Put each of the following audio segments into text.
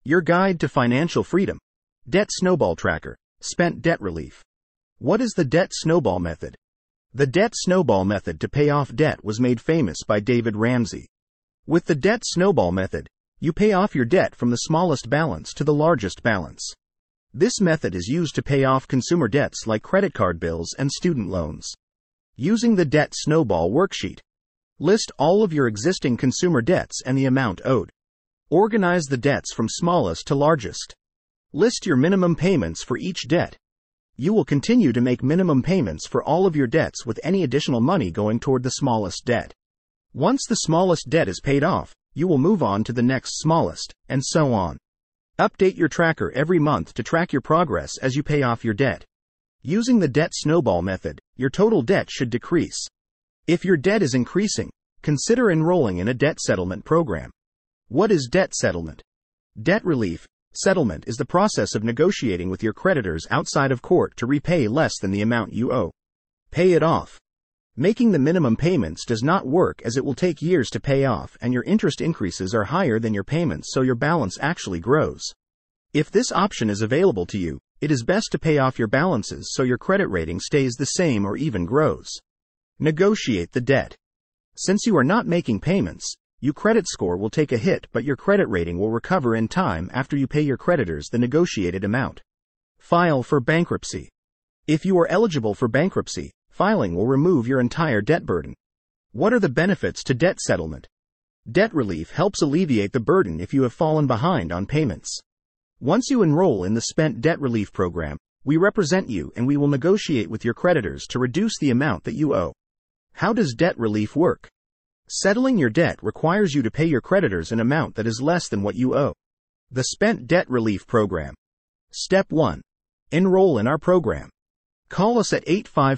Your guide to financial freedom. Debt Snowball Tracker. Spent debt relief. What is the debt snowball method? The debt snowball method to pay off debt was made famous by David Ramsey. With the debt snowball method, you pay off your debt from the smallest balance to the largest balance. This method is used to pay off consumer debts like credit card bills and student loans. Using the debt snowball worksheet. List all of your existing consumer debts and the amount owed. Organize the debts from smallest to largest. List your minimum payments for each debt. You will continue to make minimum payments for all of your debts with any additional money going toward the smallest debt. Once the smallest debt is paid off, you will move on to the next smallest, and so on. Update your tracker every month to track your progress as you pay off your debt. Using the debt snowball method, your total debt should decrease. If your debt is increasing, consider enrolling in a debt settlement program. What is debt settlement? Debt relief. Settlement is the process of negotiating with your creditors outside of court to repay less than the amount you owe. Pay it off. Making the minimum payments does not work as it will take years to pay off and your interest increases are higher than your payments, so your balance actually grows. If this option is available to you, it is best to pay off your balances so your credit rating stays the same or even grows. Negotiate the debt. Since you are not making payments, your credit score will take a hit, but your credit rating will recover in time after you pay your creditors the negotiated amount. File for bankruptcy. If you are eligible for bankruptcy, filing will remove your entire debt burden. What are the benefits to debt settlement? Debt relief helps alleviate the burden if you have fallen behind on payments. Once you enroll in the Spent Debt Relief Program, we represent you and we will negotiate with your creditors to reduce the amount that you owe. How does debt relief work? Settling your debt requires you to pay your creditors an amount that is less than what you owe. The Spent Debt Relief Program. Step 1. Enroll in our program. Call us at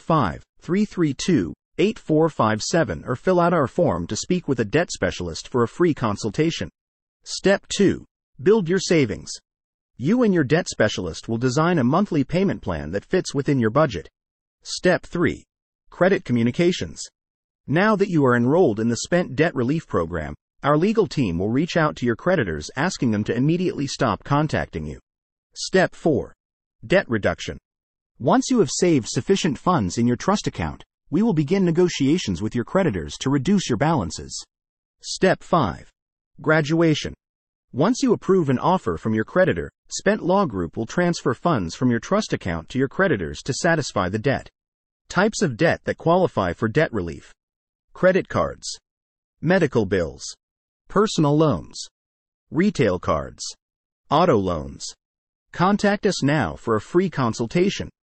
855-332-8457 or fill out our form to speak with a debt specialist for a free consultation. Step 2. Build your savings. You and your debt specialist will design a monthly payment plan that fits within your budget. Step 3. Credit communications. Now that you are enrolled in the Spent Debt Relief Program, our legal team will reach out to your creditors asking them to immediately stop contacting you. Step 4. Debt reduction. Once you have saved sufficient funds in your trust account, we will begin negotiations with your creditors to reduce your balances. Step 5. Graduation. Once you approve an offer from your creditor, Spent Law Group will transfer funds from your trust account to your creditors to satisfy the debt. Types of debt that qualify for debt relief. Credit cards. Medical bills. Personal loans. Retail cards. Auto loans. Contact us now for a free consultation.